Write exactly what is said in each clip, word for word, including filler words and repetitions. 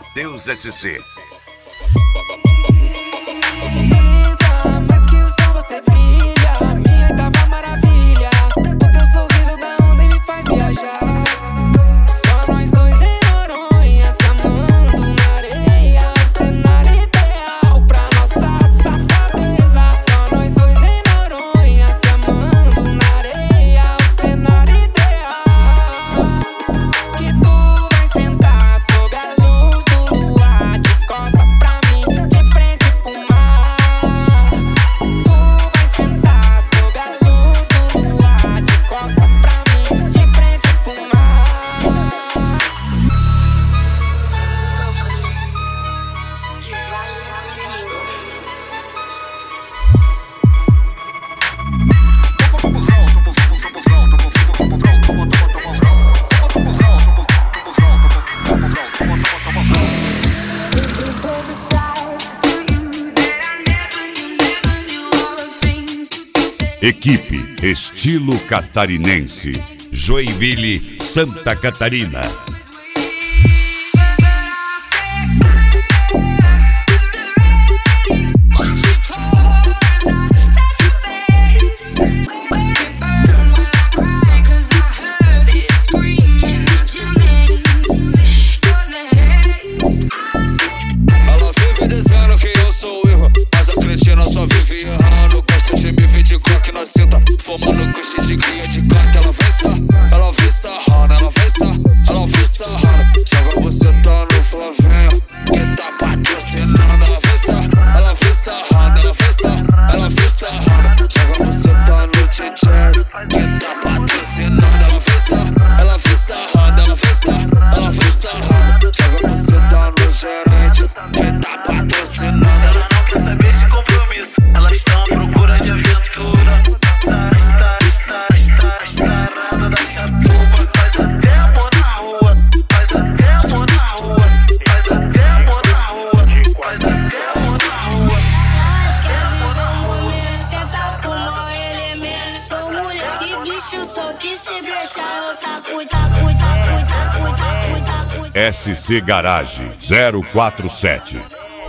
Matheus S C. Equipe Estilo Catarinense, Joinville, Santa Catarina. Ela vive dizendo que eu sou erro, mas a cretina só vive errando. Gosta de me ver de coque na cinta, fumando gosto de cria de gato. Ela vem sarrando, ela vem sarrando, ela vem sarrando, ela vem sarrando. Joga você tá no Flavinho, que tá patrocinando. Ela vem sarrando, ela vem sarrando, ela vem sarrando, ela vem sarrando. Joga você tá no D J, que tá patrocinando. Ela vem sarrando, ela vem sarrando, ela vem sarrando, ela vem sarrando. Joga você tá no gerente, que tá patrocinando. Ela não quer saber de compromisso, ela está à procura de aventura. Está, está, está, está nada da chatuba. Faz até amor na rua, faz até amor na rua, faz até amor na rua, faz até amor na rua. Nós quer viver um momento, sentar com o maior elemento. Sou mulher e bicho solto, e se deixar eu taco, taco, taco, taco, taco, taco. S C Garage zero quatro sete.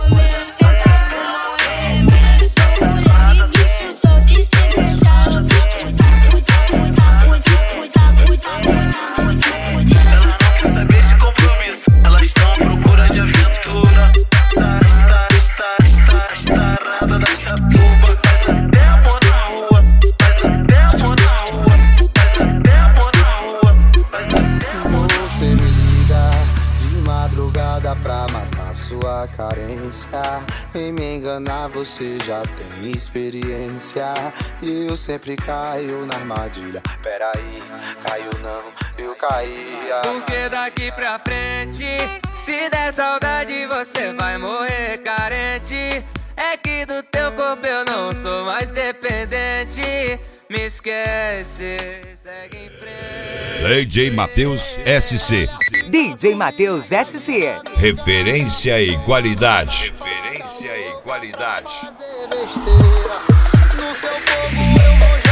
Pra matar sua carência, em me enganar você já tem experiência. E eu sempre caio na armadilha. Peraí, caiu não, eu caía. Porque daqui pra frente, se der saudade você vai morrer carente. É que do teu corpo eu não sou mais dependente. Me esquece, segue em frente. D J Matheus S C. D J Matheus S C. Referência e qualidade. Referência e qualidade. Fazer besteira, no seu fogo eu vou